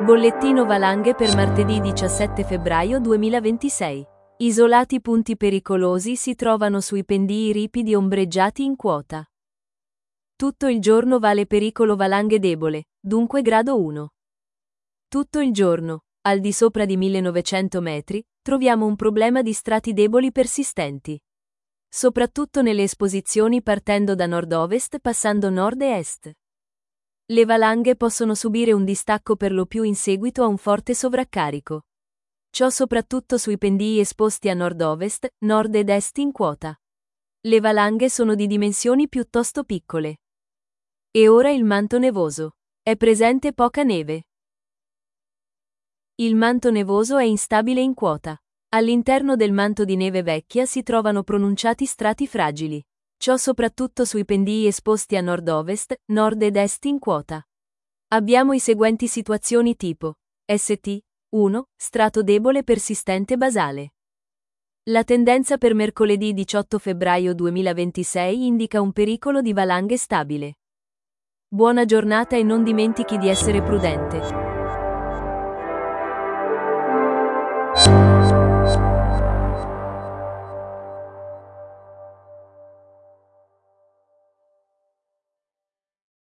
Bollettino valanghe per martedì 17 febbraio 2026. Isolati punti pericolosi si trovano sui pendii ripidi ombreggiati in quota. Tutto il giorno vale pericolo valanghe debole, dunque grado 1. Tutto il giorno, al di sopra di 1900 metri, troviamo un problema di strati deboli persistenti. Soprattutto nelle esposizioni partendo da nord-ovest passando nord e est. Le valanghe possono subire un distacco per lo più in seguito a un forte sovraccarico. Ciò soprattutto sui pendii esposti a nord-ovest, nord ed est in quota. Le valanghe sono di dimensioni piuttosto piccole. E ora il manto nevoso. È presente poca neve. Il manto nevoso è instabile in quota. All'interno del manto di neve vecchia si trovano pronunciati strati fragili. Ciò soprattutto sui pendii esposti a nord-ovest, nord ed est in quota. Abbiamo i seguenti situazioni tipo ST 1. Strato debole persistente basale. La tendenza per mercoledì 18 febbraio 2026 indica un pericolo di valanghe stabile. Buona giornata e non dimentichi di essere prudente.